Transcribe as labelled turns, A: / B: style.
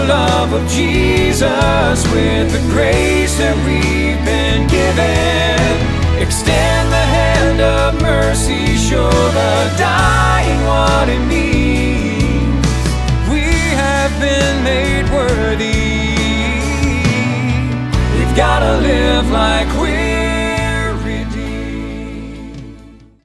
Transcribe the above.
A: love of Jesus with the grace that we've been given. Extend the hand of mercy, show the dying what it means. We have been made worthy. We've gotta live like we